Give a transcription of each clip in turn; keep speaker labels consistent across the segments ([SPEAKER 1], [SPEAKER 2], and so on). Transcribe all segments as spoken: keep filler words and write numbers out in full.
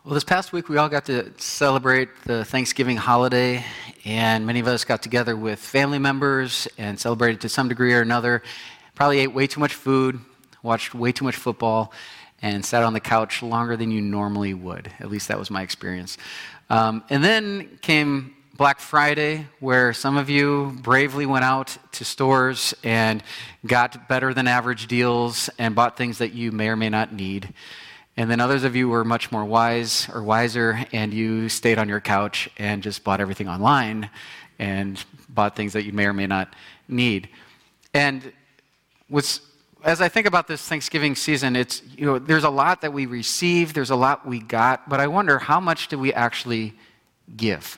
[SPEAKER 1] Well, this past week we all got to celebrate the Thanksgiving holiday, and many of us got together with family members and celebrated to some degree or another. Probably ate way too much food, watched way too much football, and sat on the couch longer than you normally would. At least that was my experience. Um, and then came Black Friday, where some of you bravely went out to stores and got better than average deals and bought things that you may or may not need. And then others of you were much more wise or wiser, and you stayed on your couch and just bought everything online and bought things that you may or may not need. And what's, as I think about this Thanksgiving season, it's, you know, there's a lot that we receive, there's a lot we got, but I wonder, how much do we actually give?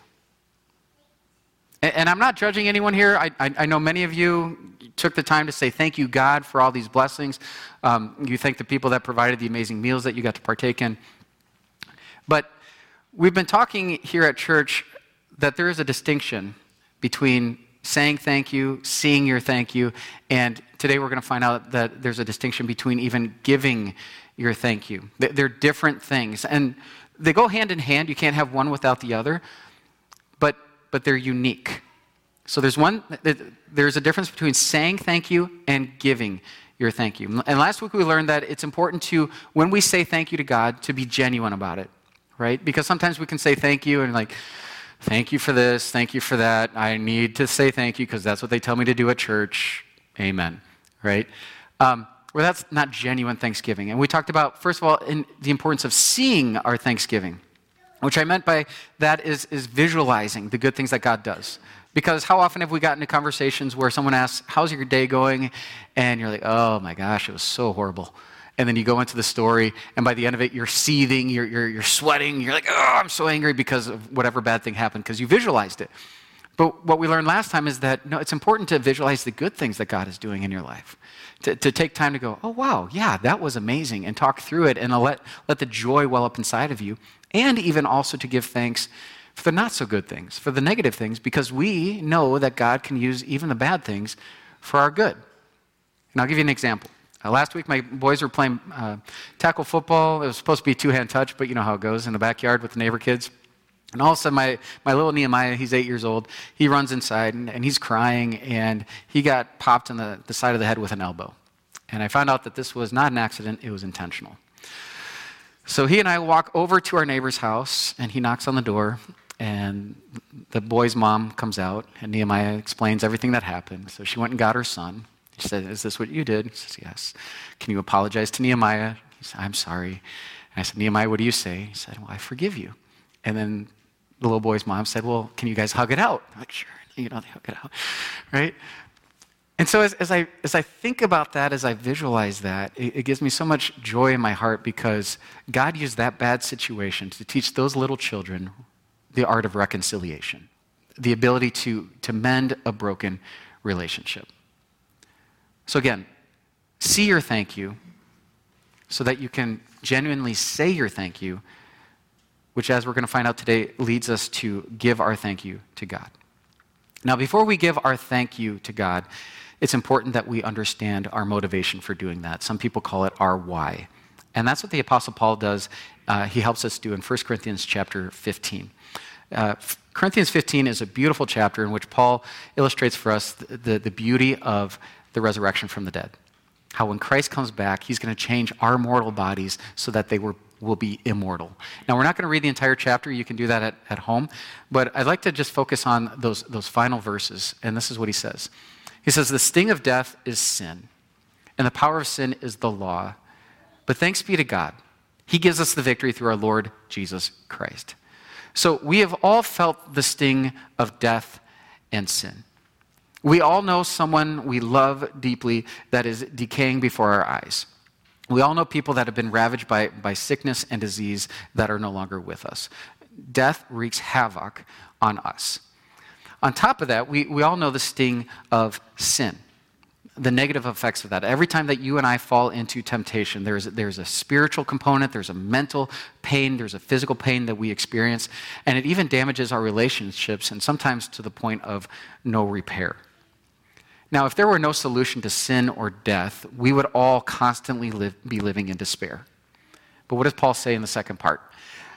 [SPEAKER 1] And, and I'm not judging anyone here. I, I, I know many of you took the time to say thank you, God, for all these blessings. Um, you thank the people that provided the amazing meals that you got to partake in. But we've been talking here at church that there is a distinction between saying thank you, seeing your thank you, and today we're going to find out that there's a distinction between even giving your thank you. They're different things, and they go hand in hand. You can't have one without the other, but but they're unique. So there's one, there's a difference between saying thank you and giving your thank you. And last week we learned that it's important to, when we say thank you to God, to be genuine about it, right? Because sometimes we can say thank you and like, thank you for this, thank you for that. I need to say thank you because that's what they tell me to do at church. Amen, right? Um, well, that's not genuine thanksgiving. And we talked about, first of all, in the importance of seeing our thanksgiving. Which I meant by that is, is visualizing the good things that God does. Because how often have we gotten into conversations where someone asks, how's your day going? And you're like, oh my gosh, it was so horrible. And then you go into the story, and by the end of it, you're seething, you're, you're, you're sweating, you're like, oh, I'm so angry because of whatever bad thing happened, because you visualized it. But what we learned last time is that, no, it's important to visualize the good things that God is doing in your life. To, to take time to go, oh wow, yeah, that was amazing, and talk through it, and let, let the joy well up inside of you. And even also to give thanks for the not so good things, for the negative things, because we know that God can use even the bad things for our good. And I'll give you an example. Uh, last week, my boys were playing uh, tackle football. It was supposed to be a two-hand touch, but you know how it goes in the backyard with the neighbor kids. And all of a sudden, my, my little Nehemiah, he's eight years old, he runs inside, and, and he's crying, and he got popped in the, the side of the head with an elbow. And I found out that this was not an accident, it was intentional. So he and I walk over to our neighbor's house, and he knocks on the door, and the boy's mom comes out, and Nehemiah explains everything that happened. So she went and got her son. She said, is this what you did? He says, yes. Can you apologize to Nehemiah? He said, I'm sorry. And I said, Nehemiah, what do you say? He said, well, I forgive you. And then the little boy's mom said, well, can you guys hug it out? I'm like, sure. You know, they hug it out, right? And so as, as I as I think about that, as I visualize that, it, it gives me so much joy in my heart because God used that bad situation to teach those little children the art of reconciliation, the ability to, to mend a broken relationship. So again, see your thank you so that you can genuinely say your thank you, which, as we're going to find out today, leads us to give our thank you to God. Now, before we give our thank you to God, it's important that we understand our motivation for doing that. Some people call it our why. And that's what the Apostle Paul does. Uh, he helps us do in First Corinthians chapter fifteen. Uh, Corinthians fifteen is a beautiful chapter in which Paul illustrates for us the, the, the beauty of the resurrection from the dead. How when Christ comes back, he's going to change our mortal bodies so that they were will be immortal. Now, we're not going to read the entire chapter. You can do that at, at home. But I'd like to just focus on those, those final verses. And this is what he says. He says, the sting of death is sin, and the power of sin is the law. But thanks be to God. He gives us the victory through our Lord Jesus Christ. So we have all felt the sting of death and sin. We all know someone we love deeply that is decaying before our eyes. We all know people that have been ravaged by, by sickness and disease that are no longer with us. Death wreaks havoc on us. On top of that, we, we all know the sting of sin, the negative effects of that. Every time that you and I fall into temptation, there's, there's a spiritual component, there's a mental pain, there's a physical pain that we experience, and it even damages our relationships, and sometimes to the point of no repair. Now, if there were no solution to sin or death, we would all constantly live, be living in despair. But what does Paul say in the second part?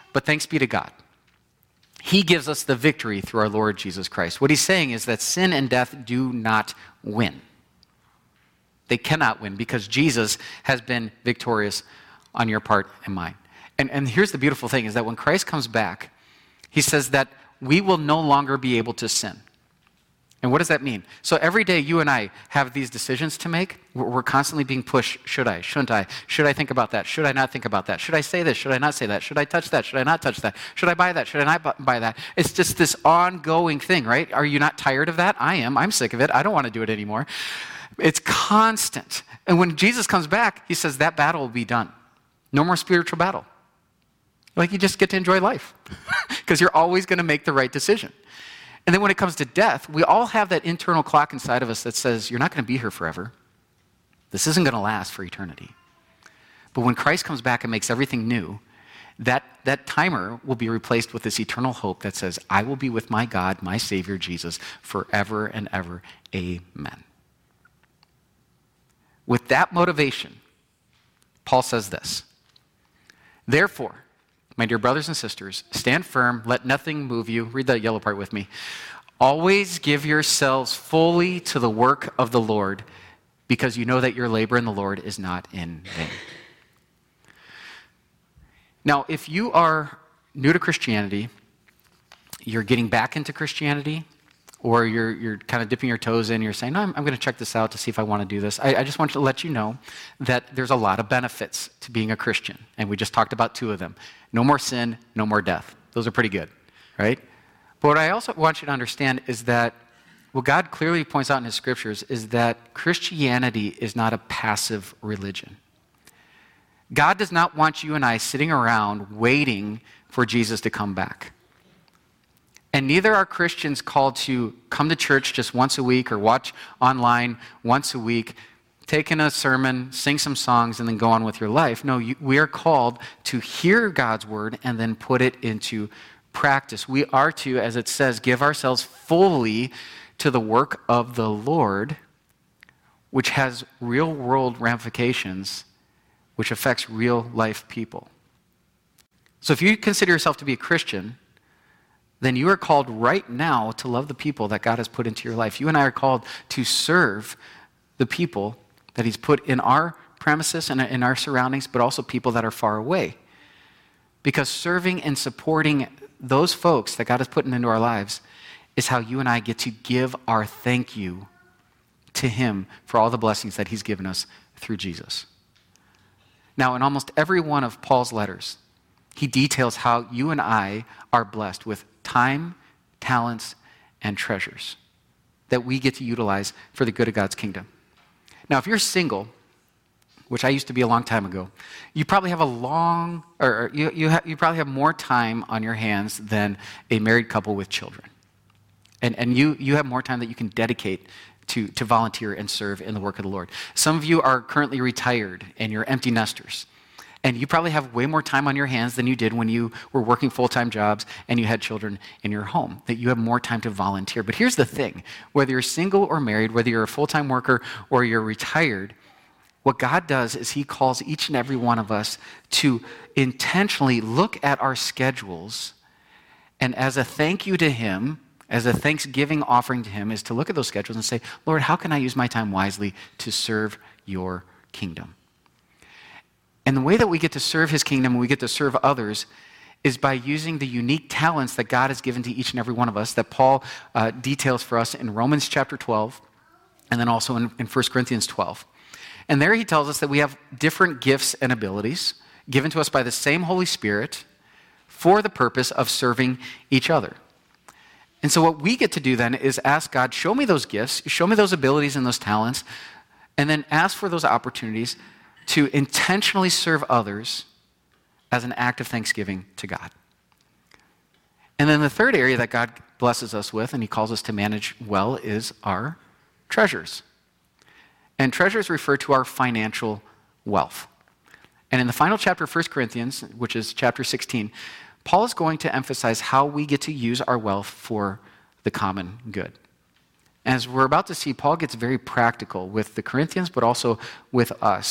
[SPEAKER 1] But thanks be to God. He gives us the victory through our Lord Jesus Christ. What he's saying is that sin and death do not win. They cannot win because Jesus has been victorious on your part and mine. And, and here's the beautiful thing is that when Christ comes back, he says that we will no longer be able to sin. And what does that mean? So every day you and I have these decisions to make. We're constantly being pushed. Should I? Shouldn't I? Should I think about that? Should I not think about that? Should I say this? Should I not say that? Should I touch that? Should I not touch that? Should I buy that? Should I not buy that? It's just this ongoing thing, right? Are you not tired of that? I am. I'm sick of it. I don't want to do it anymore. It's constant. And when Jesus comes back, he says that battle will be done. No more spiritual battle. Like you just get to enjoy life because you're always going to make the right decision. And then when it comes to death, we all have that internal clock inside of us that says, you're not going to be here forever. This isn't going to last for eternity. But when Christ comes back and makes everything new, that, that timer will be replaced with this eternal hope that says, I will be with my God, my Savior, Jesus, forever and ever. Amen. With that motivation, Paul says this, therefore, my dear brothers and sisters, stand firm, let nothing move you. Read that yellow part with me. Always give yourselves fully to the work of the Lord, because you know that your labor in the Lord is not in vain. Now, if you are new to Christianity, you're getting back into Christianity, or you're you're kind of dipping your toes in, you're saying, no, I'm, I'm going to check this out to see if I want to do this. I, I just want to let you know that there's a lot of benefits to being a Christian, and we just talked about two of them. No more sin, no more death. Those are pretty good, right? But what I also want you to understand is that what God clearly points out in his scriptures is that Christianity is not a passive religion. God does not want you and I sitting around waiting for Jesus to come back. And neither are Christians called to come to church just once a week or watch online once a week, take in a sermon, sing some songs, and then go on with your life. No, you, we are called to hear God's word and then put it into practice. We are to, as it says, give ourselves fully to the work of the Lord, which has real-world ramifications, which affects real-life people. So if you consider yourself to be a Christian, then you are called right now to love the people that God has put into your life. You and I are called to serve the people that he's put in our premises and in our surroundings, but also people that are far away. Because serving and supporting those folks that God has put into our lives is how you and I get to give our thank you to him for all the blessings that he's given us through Jesus. Now, in almost every one of Paul's letters, he details how you and I are blessed with time, talents, and treasures that we get to utilize for the good of God's kingdom. Now, if you're single, which I used to be a long time ago, you probably have a long, or you you, ha, you probably have more time on your hands than a married couple with children. And and you you have more time that you can dedicate to, to volunteer and serve in the work of the Lord. Some of you are currently retired and you're empty nesters. And you probably have way more time on your hands than you did when you were working full-time jobs and you had children in your home, that you have more time to volunteer. But here's the thing, whether you're single or married, whether you're a full-time worker or you're retired, what God does is he calls each and every one of us to intentionally look at our schedules, and as a thank you to him, as a thanksgiving offering to him, is to look at those schedules and say, Lord, how can I use my time wisely to serve your kingdom? And the way that we get to serve his kingdom and we get to serve others is by using the unique talents that God has given to each and every one of us that Paul uh, details for us in Romans chapter twelve and then also in, in First Corinthians twelve. And there he tells us that we have different gifts and abilities given to us by the same Holy Spirit for the purpose of serving each other. And so what we get to do then is ask God, show me those gifts, show me those abilities and those talents, and then ask for those opportunities to intentionally serve others as an act of thanksgiving to God. And then the third area that God blesses us with, and he calls us to manage well, is our treasures. And treasures refer to our financial wealth. And in the final chapter of First Corinthians, which is chapter sixteen, Paul is going to emphasize how we get to use our wealth for the common good. As we're about to see, Paul gets very practical with the Corinthians, but also with us,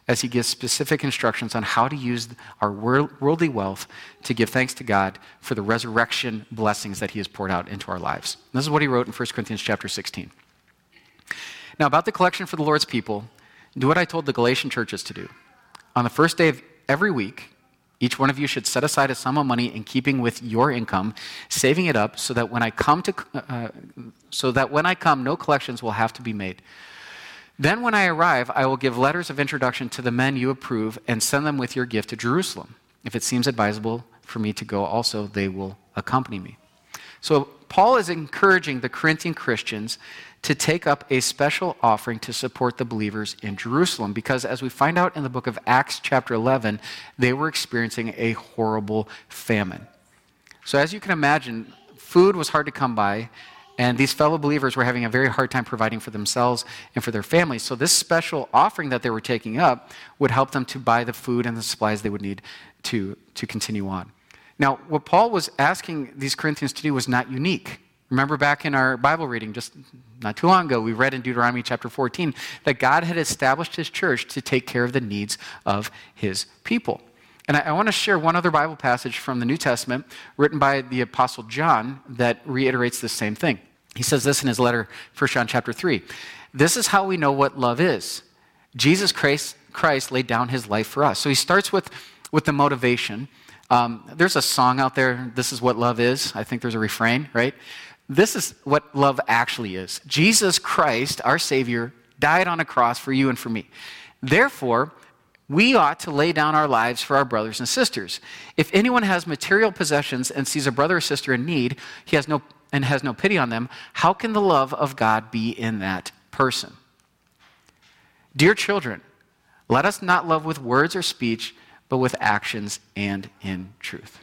[SPEAKER 1] as he gives specific instructions on how to use our worldly wealth to give thanks to God for the resurrection blessings that he has poured out into our lives. And this is what he wrote in First Corinthians chapter sixteen. Now, about the collection for the Lord's people, do what I told the Galatian churches to do. On the first day of every week, each one of you should set aside a sum of money in keeping with your income, saving it up so that when I come to, uh, so that when I come, no collections will have to be made. Then when I arrive, I will give letters of introduction to the men you approve and send them with your gift to Jerusalem. If it seems advisable for me to go also, they will accompany me. So Paul is encouraging the Corinthian Christians to take up a special offering to support the believers in Jerusalem, because as we find out in the book of Acts chapter eleven, they were experiencing a horrible famine. So as you can imagine, food was hard to come by, and these fellow believers were having a very hard time providing for themselves and for their families. So this special offering that they were taking up would help them to buy the food and the supplies they would need to, to continue on. Now, what Paul was asking these Corinthians to do was not unique. Remember back in our Bible reading just not too long ago, we read in Deuteronomy chapter fourteen that God had established his church to take care of the needs of his people. And I, I want to share one other Bible passage from the New Testament written by the Apostle John that reiterates the same thing. He says this in his letter, First John chapter three. This is how we know what love is. Jesus Christ, Christ laid down his life for us. So he starts with, with the motivation. Um, there's a song out there, This Is What Love Is. I think there's a refrain, right? This is what love actually is. Jesus Christ, our Savior, died on a cross for you and for me. Therefore, we ought to lay down our lives for our brothers and sisters. If anyone has material possessions and sees a brother or sister in need, he has no and has no pity on them, how can the love of God be in that person? Dear children, let us not love with words or speech, but with actions and in truth.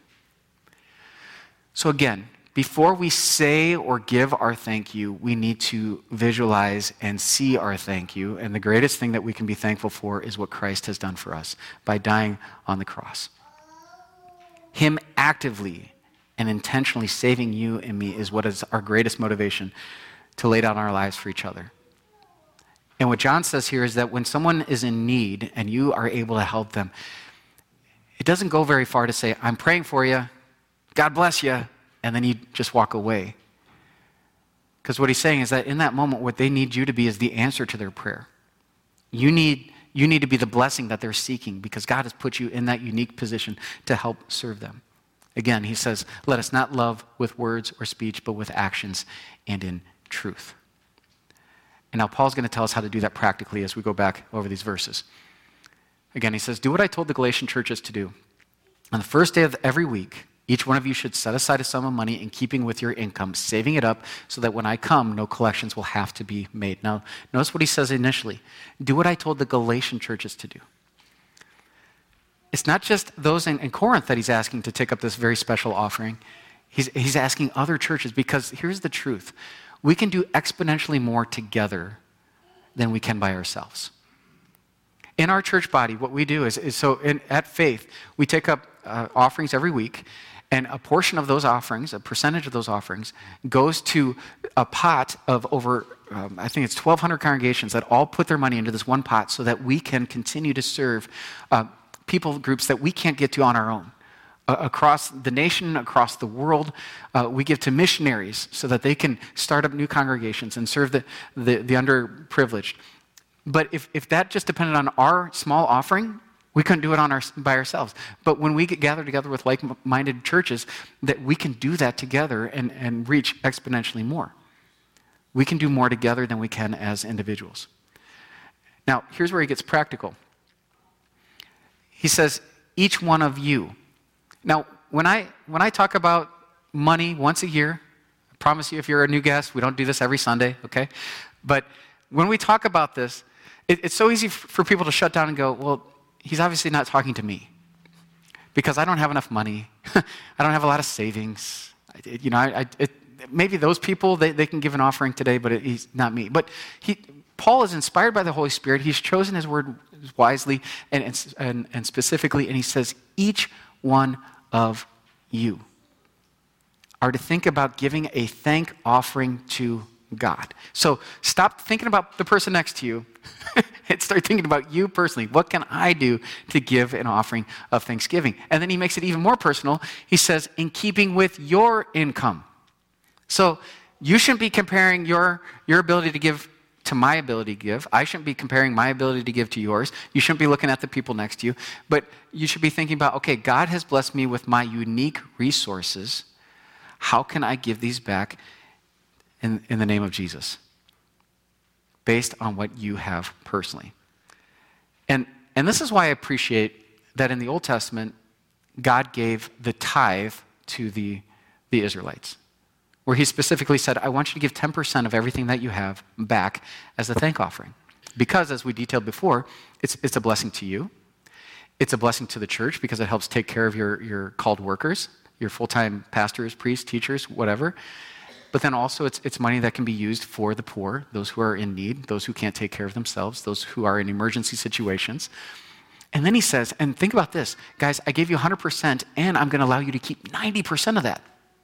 [SPEAKER 1] So again, before we say or give our thank you, we need to visualize and see our thank you. And the greatest thing that we can be thankful for is what Christ has done for us by dying on the cross. Him actively and intentionally saving you and me is what is our greatest motivation to lay down our lives for each other. And what John says here is that when someone is in need and you are able to help them, it doesn't go very far to say, I'm praying for you, God bless you, and then you just walk away. Because what he's saying is that in that moment, what they need you to be is the answer to their prayer. You need, you need to be the blessing that they're seeking because God has put you in that unique position to help serve them. Again, he says, let us not love with words or speech, but with actions and in truth. And now Paul's going to tell us how to do that practically as we go back over these verses. Again, he says, do what I told the Galatian churches to do. On the first day of every week, each one of you should set aside a sum of money in keeping with your income, saving it up so that when I come, no collections will have to be made. Now, notice what he says initially. Do what I told the Galatian churches to do. It's not just those in, in Corinth that he's asking to take up this very special offering. He's, he's asking other churches because here's the truth. We can do exponentially more together than we can by ourselves. In our church body, what we do is, is so in, at Faith, we take up uh, offerings every week, and a portion of those offerings, a percentage of those offerings, goes to a pot of over, um, I think it's twelve hundred congregations that all put their money into this one pot so that we can continue to serve uh, people groups that we can't get to on our own. Uh, across the nation, across the world, uh, we give to missionaries so that they can start up new congregations and serve the, the, the underprivileged. But if, if that just depended on our small offering, we couldn't do it on our, by ourselves. But when we get gathered together with like-minded churches, that we can do that together and, and reach exponentially more. We can do more together than we can as individuals. Now, here's where he gets practical. He says, each one of you. Now, when I when I talk about money once a year, I promise you if you're a new guest, we don't do this every Sunday, okay? But when we talk about this, it, it's so easy for people to shut down and go, well, he's obviously not talking to me because I don't have enough money. I don't have a lot of savings. I, you know, I, I, it, maybe those people, they, they can give an offering today, but it, he's not me. But he, Paul is inspired by the Holy Spirit. He's chosen his word wisely and, and, and, and specifically, and he says, each one of you are to think about giving a thank offering to God. So stop thinking about the person next to you and start thinking about you personally. What can I do to give an offering of thanksgiving? And then he makes it even more personal. He says, in keeping with your income. So you shouldn't be comparing your, your ability to give to my ability to give. I shouldn't be comparing my ability to give to yours. You shouldn't be looking at the people next to you. But you should be thinking about, okay, God has blessed me with my unique resources. How can I give these back in, in the name of Jesus? Based on what you have personally. And, and this is why I appreciate that in the Old Testament, God gave the tithe to the, the Israelites, where he specifically said, I want you to give ten percent of everything that you have back as a thank offering. Because, as we detailed before, it's, it's a blessing to you. It's a blessing to the church because it helps take care of your, your called workers, your full-time pastors, priests, teachers, whatever. But then also it's, it's money that can be used for the poor, those who are in need, those who can't take care of themselves, those who are in emergency situations. And then he says, and think about this, guys, I gave you one hundred percent and I'm going to allow you to keep ninety percent of that.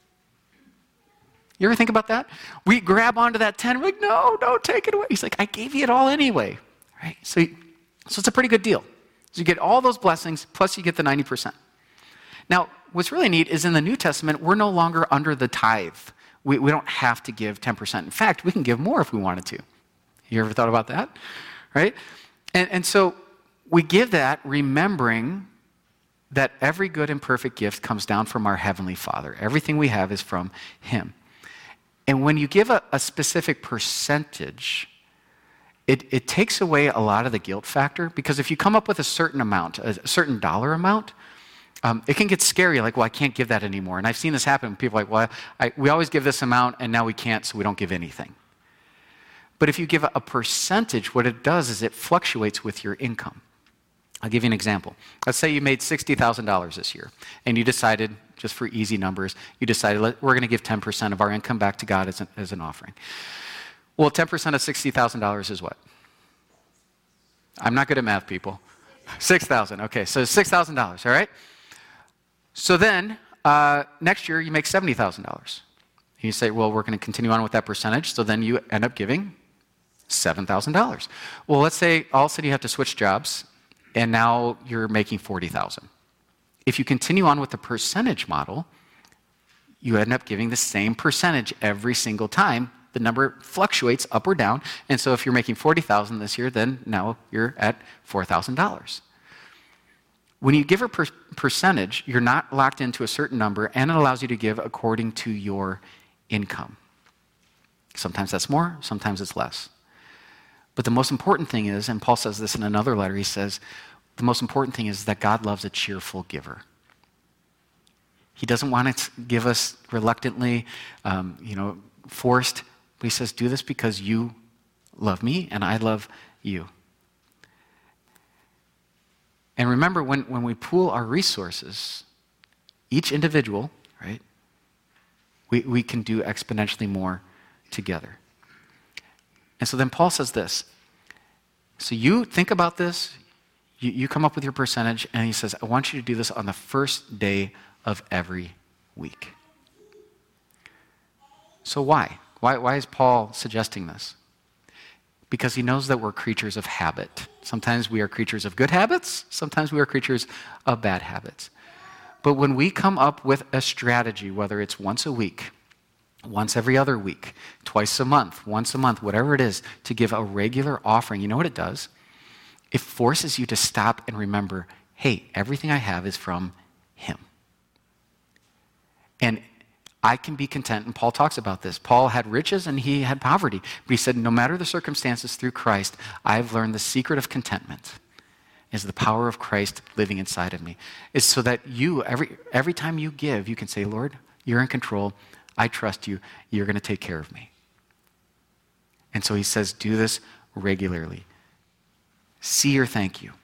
[SPEAKER 1] You ever think about that? We grab onto that ten, we're like, no, don't take it away. He's like, I gave you it all anyway, right? So, so it's a pretty good deal. So you get all those blessings, plus you get the ninety percent. Now, what's really neat is in the New Testament, we're no longer under the tithe. We, we don't have to give ten percent. In fact, we can give more if we wanted to. You ever thought about that? Right? And, and so we give that remembering that every good and perfect gift comes down from our Heavenly Father. Everything we have is from Him. And when you give a, a specific percentage, it, it takes away a lot of the guilt factor, because if you come up with a certain amount, a certain dollar amount, um, it can get scary, like, well, I can't give that anymore. And I've seen this happen. People are like, well, I, we always give this amount, and now we can't, so we don't give anything. But if you give a, a percentage, what it does is it fluctuates with your income. I'll give you an example. Let's say you made sixty thousand dollars this year, and you decided, just for easy numbers, you decided let, we're going to give ten percent of our income back to God as an, as an offering. Well, ten percent of sixty thousand dollars is what? I'm not good at math, people. six thousand dollars. Okay, so six thousand dollars, all right? So then, uh, next year, you make seventy thousand dollars. You say, well, we're going to continue on with that percentage, so then you end up giving seven thousand dollars. Well, let's say all of a sudden you have to switch jobs, and now you're making forty thousand dollars. If you continue on with the percentage model, you end up giving the same percentage every single time. The number fluctuates up or down, and so if you're making forty thousand dollars this year, then now you're at four thousand dollars. When you give a per- percentage, you're not locked into a certain number, and it allows you to give according to your income. Sometimes that's more, sometimes it's less. But the most important thing is, and Paul says this in another letter, he says, the most important thing is that God loves a cheerful giver. He doesn't want to give us reluctantly, um, you know, forced. But he says, do this because you love me and I love you. And remember, when, when we pool our resources, each individual, right, we, we can do exponentially more together. And so then Paul says this. So you think about this, you, you come up with your percentage, and he says, I want you to do this on the first day of every week. So why? Why, why is Paul suggesting this? Because he knows that we're creatures of habit. Sometimes we are creatures of good habits, sometimes we are creatures of bad habits. But when we come up with a strategy, whether it's once a week, once every other week, twice a month, once a month, whatever it is, to give a regular offering, you know what it does? It forces you to stop and remember, hey, everything I have is from Him. And I can be content, and Paul talks about this. Paul had riches and he had poverty. But he said, no matter the circumstances, through Christ, I've learned the secret of contentment is the power of Christ living inside of me. Is so that you, every, every time you give, you can say, Lord, you're in control. I trust you. You're going to take care of me. And so he says, do this regularly. See your thank you.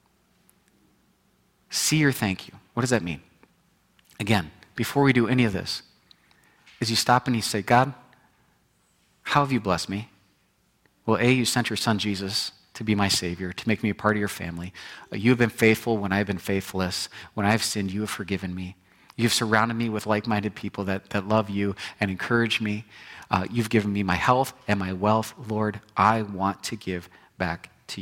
[SPEAKER 1] See your thank you. What does that mean? Again, before we do any of this, is you stop and you say, God, how have you blessed me? Well, A, you sent your son Jesus to be my Savior, to make me a part of your family. Uh, you have been faithful when I've been faithless. When I've sinned, you have forgiven me. You've surrounded me with like-minded people that, that love you and encourage me. Uh, you've given me my health and my wealth. Lord, I want to give back to you.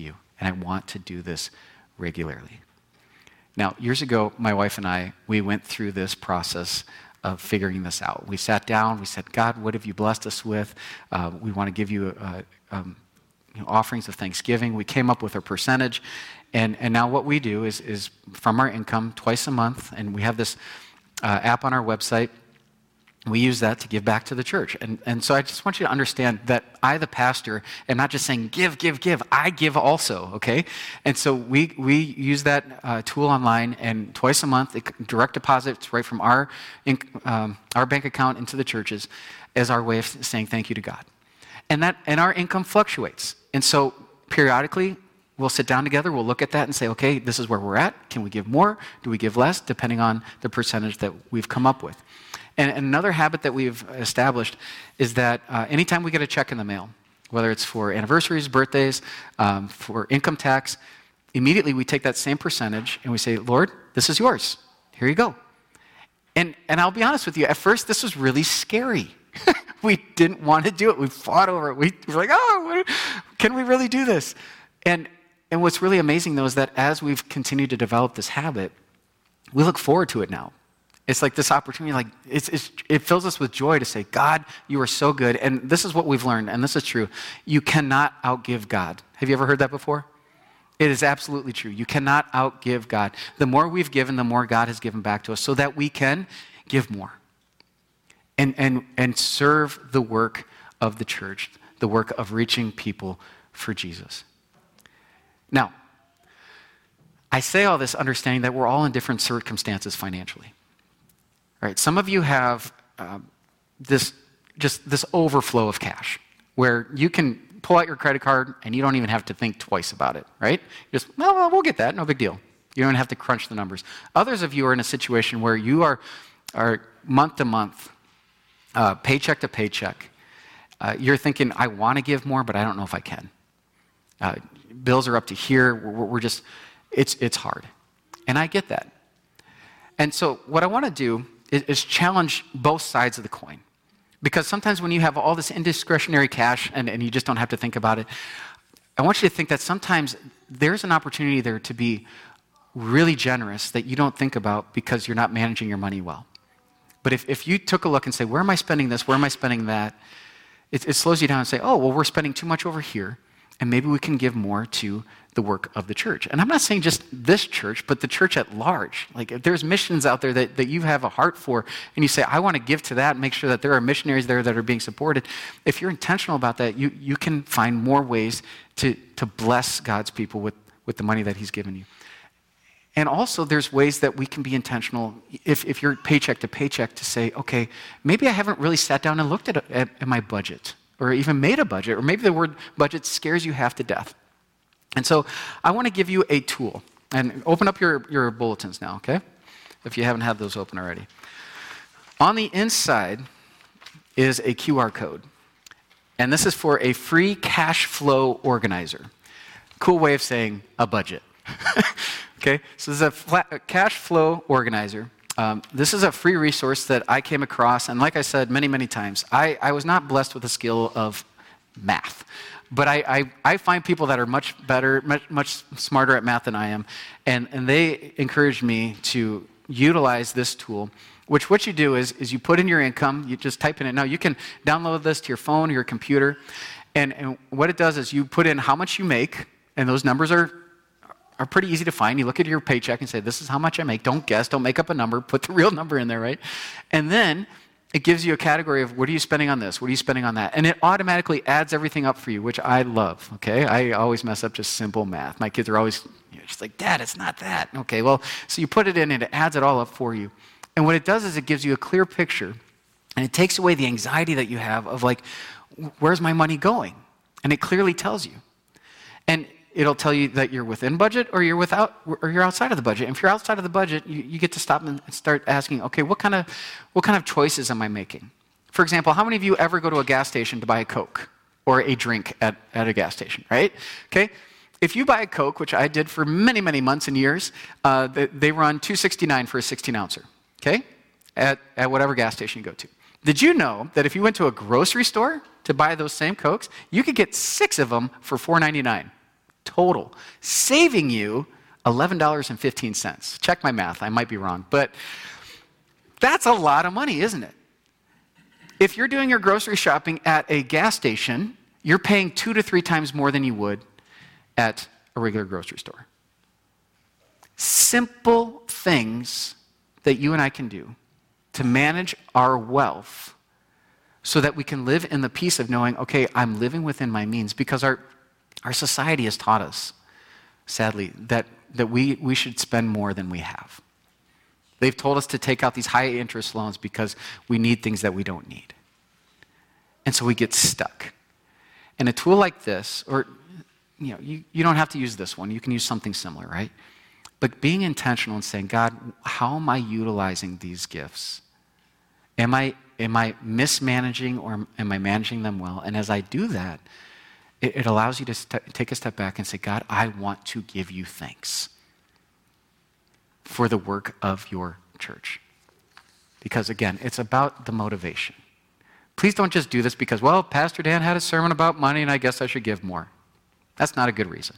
[SPEAKER 1] and I want to do this regularly. Now, years ago, my wife and I, we went through this process of figuring this out. We sat down, we said, God, what have you blessed us with? Uh, we want to give you, uh, um, you know, offerings of thanksgiving. We came up with a percentage, and, and now what we do is, is from our income twice a month, and we have this uh, app on our website. We use that to give back to the church. And, and so I just want you to understand that I, the pastor, am not just saying, give, give, give. I give also, okay? And so we we use that uh, tool online, and twice a month, it, direct deposits right from our, um, our bank account into the churches as our way of saying thank you to God. And that and our income fluctuates. And so periodically, we'll sit down together, we'll look at that and say, okay, this is where we're at. Can we give more? Do we give less? Depending on the percentage that we've come up with. And another habit that we've established is that uh, anytime we get a check in the mail, whether it's for anniversaries, birthdays, um, for income tax, immediately we take that same percentage and we say, Lord, this is yours. Here you go. And and I'll be honest with you, at first this was really scary. We didn't want to do it. We fought over it. We were like, oh, what, can we really do this? And and what's really amazing, though, is that as we've continued to develop this habit, we look forward to it now. It's like this opportunity, like it's, it's, it fills us with joy to say, God, you are so good. And this is what we've learned, and this is true. You cannot outgive God. Have you ever heard that before? It is absolutely true. You cannot outgive God. The more we've given, the more God has given back to us so that we can give more and, and, and serve the work of the church, the work of reaching people for Jesus. Now, I say all this understanding that we're all in different circumstances financially. All right, some of you have um, this just this overflow of cash where you can pull out your credit card and you don't even have to think twice about it, right? You just, well, well, we'll get that, no big deal. You don't have to crunch the numbers. Others of you are in a situation where you are, are month to month, uh, paycheck to paycheck. Uh, you're thinking, I want to give more, but I don't know if I can. Uh, bills are up to here. We're, we're just, it's it's hard. And I get that. And so what I want to do is challenge both sides of the coin. Because sometimes when you have all this indiscretionary cash and, and you just don't have to think about it, I want you to think that sometimes there's an opportunity there to be really generous that you don't think about because you're not managing your money well. But if, if you took a look and say, where am I spending this? Where am I spending that? It, it slows you down and say, oh, well, we're spending too much over here, and maybe we can give more to the work of the church. And I'm not saying just this church, but the church at large. Like if there's missions out there that, that you have a heart for, and you say, I want to give to that, and make sure that there are missionaries there that are being supported. If you're intentional about that, you, you can find more ways to, to bless God's people with, with the money that he's given you. And also there's ways that we can be intentional if, if you're paycheck to paycheck to say, okay, maybe I haven't really sat down and looked at, at, at my budget or even made a budget, or maybe the word budget scares you half to death. And so I want to give you a tool. And open up your, your bulletins now, okay? If you haven't had those open already. On the inside is a Q R code. And this is for a free cash flow organizer. Cool way of saying a budget. Okay, so this is a, flat, a cash flow organizer. Um, this is a free resource that I came across. And like I said many, many times, I, I was not blessed with the skill of math. But I, I, I find people that are much better, much, much smarter at math than I am, and, and they encouraged me to utilize this tool, which what you do is, is you put in your income, you just type in it. Now, you can download this to your phone or your computer, and, and what it does is you put in how much you make, and those numbers are, are pretty easy to find. You look at your paycheck and say, this is how much I make. Don't guess, don't make up a number, put the real number in there, right? And then it gives you a category of what are you spending on this, what are you spending on that, and it automatically adds everything up for you, which I love, okay? I always mess up just simple math. My kids are always you know, just like, Dad, it's not that. Okay, well, so you put it in and it adds it all up for you. And what it does is it gives you a clear picture, and it takes away the anxiety that you have of like, where's my money going? And it clearly tells you. And it'll tell you that you're within budget or you're without, or you're outside of the budget. And if you're outside of the budget, you, you get to stop and start asking, okay, what kind of, what kind of choices am I making? For example, how many of you ever go to a gas station to buy a Coke or a drink at, at a gas station, right? Okay, if you buy a Coke, which I did for many, many months and years, uh, they, they run two sixty-nine for a sixteen ouncer, okay, at, at whatever gas station you go to. Did you know that if you went to a grocery store to buy those same Cokes, you could get six of them for four ninety-nine? total, saving you eleven dollars and fifteen cents. Check my math, I might be wrong, but that's a lot of money, isn't it? If you're doing your grocery shopping at a gas station, you're paying two to three times more than you would at a regular grocery store. Simple things that you and I can do to manage our wealth so that we can live in the peace of knowing, okay, I'm living within my means, because our, our society has taught us, sadly, that, that we, we should spend more than we have. They've told us to take out these high interest loans because we need things that we don't need. And so we get stuck. And a tool like this, or you know, you, you don't have to use this one, you can use something similar, right? But being intentional and saying, God, how am I utilizing these gifts? Am I, am I mismanaging, or am I managing them well? And as I do that, it, it allows you to st- take a step back and say, God, I want to give you thanks for the work of your church. Because again, it's about the motivation. Please don't just do this because, well, Pastor Dan had a sermon about money and I guess I should give more. That's not a good reason.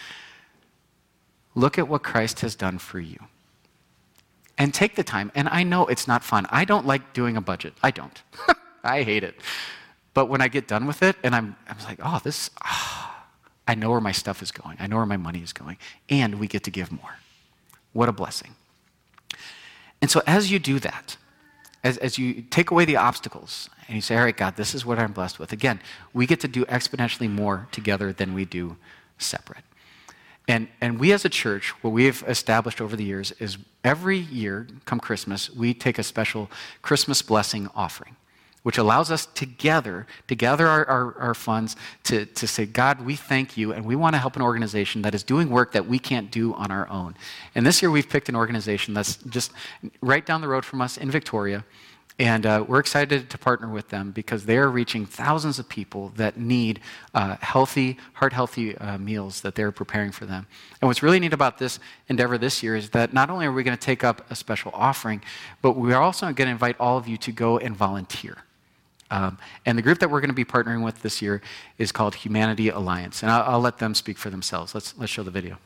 [SPEAKER 1] Look at what Christ has done for you. And take the time. And I know it's not fun. I don't like doing a budget. I don't. I hate it. But when I get done with it and I'm, I'm like, oh, this, oh, I know where my stuff is going. I know where my money is going. And we get to give more. What a blessing. And so as you do that, as, as you take away the obstacles and you say, all right, God, this is what I'm blessed with. Again, we get to do exponentially more together than we do separate. And, and we as a church, what we've established over the years is every year, come Christmas, we take a special Christmas blessing offering, which allows us together to gather our, our, our funds to, to say, God, we thank you, and we want to help an organization that is doing work that we can't do on our own. And this year we've picked an organization that's just right down the road from us in Victoria, and uh, we're excited to partner with them because they're reaching thousands of people that need uh, healthy, heart-healthy uh, meals that they're preparing for them. And what's really neat about this endeavor this year is that not only are we going to take up a special offering, but we're also going to invite all of you to go and volunteer. Um, and the group that we're going to be partnering with this year is called Humanity Alliance. And I'll, I'll let them speak for themselves. Let's, let's show the video.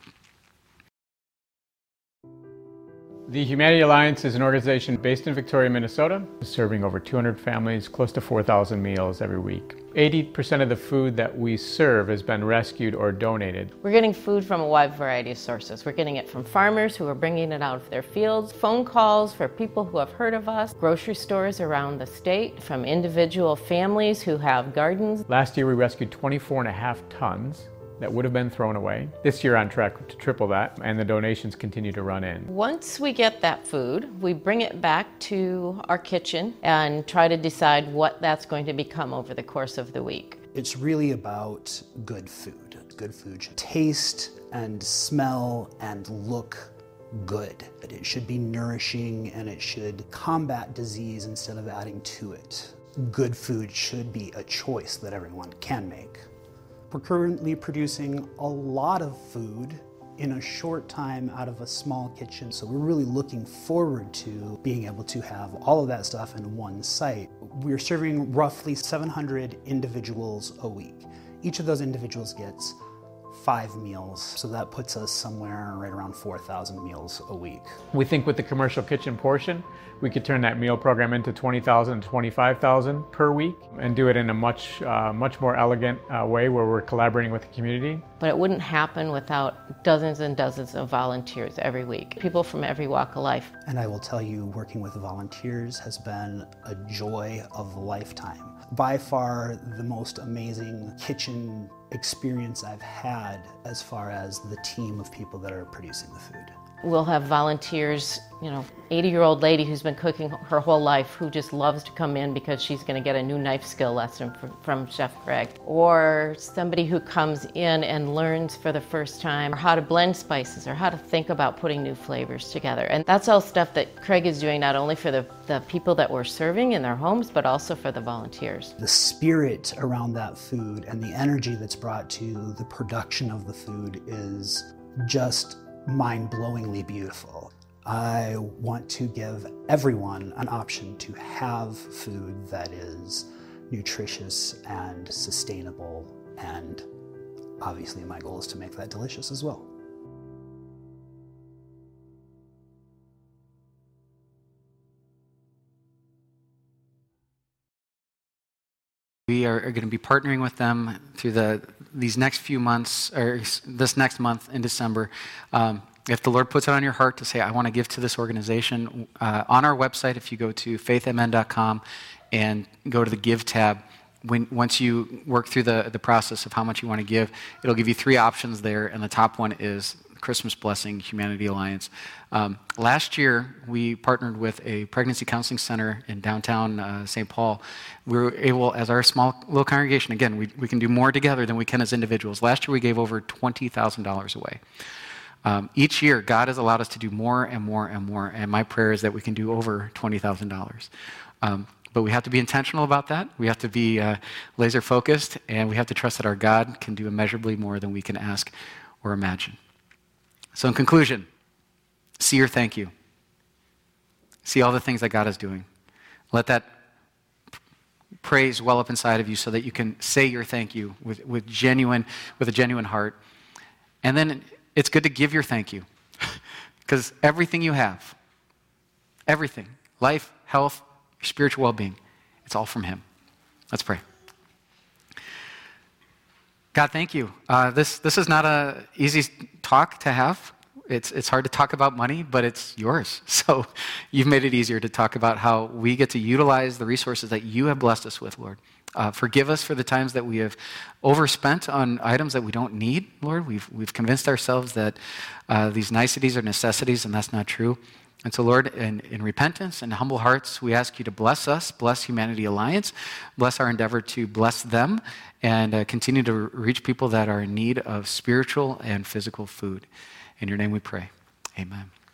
[SPEAKER 2] The Humanity Alliance is an organization based in Victoria, Minnesota, serving over two hundred families, close to four thousand meals every week. eighty percent of the food that we serve has been rescued or donated.
[SPEAKER 3] We're getting food from a wide variety of sources. We're getting it from farmers who are bringing it out of their fields, phone calls for people who have heard of us, grocery stores around the state, from individual families who have gardens.
[SPEAKER 2] Last year we rescued twenty-four and a half tons that would have been thrown away. This year on track to triple that, and the donations continue to run in.
[SPEAKER 3] Once we get that food, we bring it back to our kitchen and try to decide what that's going to become over the course of the week.
[SPEAKER 4] It's really about good food. Good food should taste and smell and look good. It should be nourishing and it should combat disease instead of adding to it. Good food should be a choice that everyone can make. We're currently producing a lot of food in a short time out of a small kitchen, so we're really looking forward to being able to have all of that stuff in one site. We're serving roughly seven hundred individuals a week. Each of those individuals gets five meals, so that puts us somewhere right around four thousand meals a week.
[SPEAKER 2] We think with the commercial kitchen portion, we could turn that meal program into twenty thousand, twenty-five thousand per week and do it in a much, uh, much more elegant uh, way where we're collaborating with the community.
[SPEAKER 3] But it wouldn't happen without dozens and dozens of volunteers every week, people from every walk of life.
[SPEAKER 4] And I will tell you, working with volunteers has been a joy of a lifetime. By far the most amazing kitchen experience I've had as far as the team of people that are producing the food.
[SPEAKER 3] We'll have volunteers, you know, eighty-year-old lady who's been cooking her whole life who just loves to come in because she's going to get a new knife skill lesson from, from Chef Craig. Or somebody who comes in and learns for the first time how to blend spices or how to think about putting new flavors together. And that's all stuff that Craig is doing not only for the, the people that we're serving in their homes, but also for the volunteers.
[SPEAKER 4] The spirit around that food and the energy that's brought to the production of the food is just mind-blowingly beautiful. I want to give everyone an option to have food that is nutritious and sustainable and obviously my goal is to make that delicious as well.
[SPEAKER 1] We are, are going to be partnering with them through the these next few months, or this next month in December. Um, if the Lord puts it on your heart to say, I want to give to this organization, uh, on our website, if you go to faith m n dot com and go to the Give tab, when once you work through the, the process of how much you want to give, it'll give you three options there, and the top one is Christmas Blessing Humanity Alliance. Um, last year, we partnered with a pregnancy counseling center in downtown uh, Saint Paul. We were able, as our small little congregation, again, we, we can do more together than we can as individuals. Last year, we gave over twenty thousand dollars away. Um, each year, God has allowed us to do more and more and more, and my prayer is that we can do over twenty thousand dollars. Um, but we have to be intentional about that. We have to be uh, laser focused, and we have to trust that our God can do immeasurably more than we can ask or imagine. So in conclusion, see your thank you. See all the things that God is doing. Let that praise well up inside of you so that you can say your thank you with, with genuine, with a genuine heart. And then it's good to give your thank you. Because everything you have, everything, life, health, your spiritual well-being, it's all from Him. Let's pray. God, thank you. Uh, this this is not an easy talk to have. It's it's hard to talk about money, but it's yours. So you've made it easier to talk about how we get to utilize the resources that you have blessed us with, Lord. Uh, forgive us for the times that we have overspent on items that we don't need, Lord. We've we've convinced ourselves that uh, these niceties are necessities, and that's not true. And so, Lord, in, in repentance and humble hearts, we ask you to bless us, bless Humanity Alliance, bless our endeavor to bless them, and uh, continue to reach people that are in need of spiritual and physical food. In your name we pray. Amen.